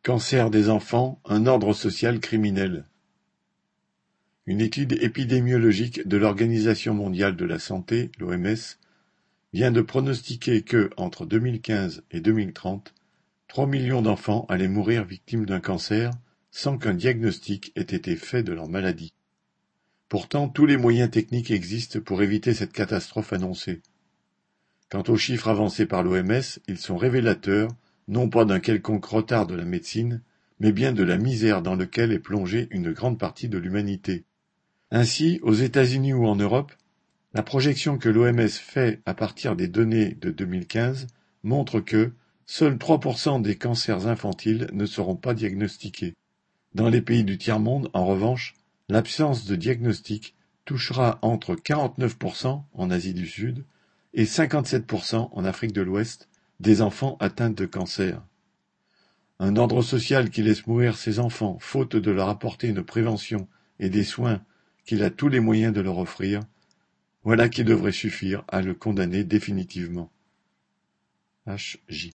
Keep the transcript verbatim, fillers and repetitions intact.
Cancer des enfants, un ordre social criminel. Une étude épidémiologique de l'Organisation mondiale de la santé, l'O M S, vient de pronostiquer que, entre deux mille quinze et deux mille trente, trois millions d'enfants allaient mourir victimes d'un cancer sans qu'un diagnostic ait été fait de leur maladie. Pourtant, tous les moyens techniques existent pour éviter cette catastrophe annoncée. Quant aux chiffres avancés par l'O M S, ils sont révélateurs, non pas d'un quelconque retard de la médecine, mais bien de la misère dans laquelle est plongée une grande partie de l'humanité. Ainsi, aux États-Unis ou en Europe, la projection que l'O M S fait à partir des données de deux mille quinze montre que seuls trois pour cent des cancers infantiles ne seront pas diagnostiqués. Dans les pays du tiers-monde, en revanche, l'absence de diagnostic touchera entre quarante-neuf pour cent en Asie du Sud et cinquante-sept pour cent en Afrique de l'Ouest des enfants atteints de cancer. Un ordre social qui laisse mourir ses enfants faute de leur apporter une prévention et des soins qu'il a tous les moyens de leur offrir, voilà qui devrait suffire à le condamner définitivement. H J